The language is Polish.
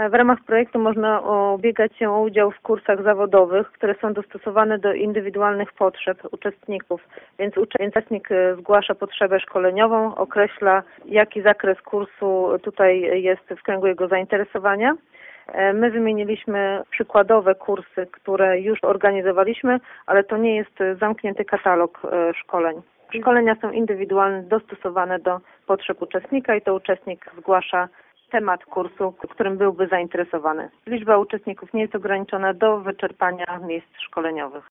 W ramach projektu można ubiegać się o udział w kursach zawodowych, które są dostosowane do indywidualnych potrzeb uczestników. Więc uczestnik zgłasza potrzebę szkoleniową, określa, jaki zakres kursu tutaj jest w kręgu jego zainteresowania. My wymieniliśmy przykładowe kursy, które już organizowaliśmy, ale to nie jest zamknięty katalog szkoleń. Szkolenia są indywidualne, dostosowane do potrzeb uczestnika i to uczestnik zgłasza temat kursu, którym byłby zainteresowany. Liczba uczestników nie jest ograniczona do wyczerpania miejsc szkoleniowych.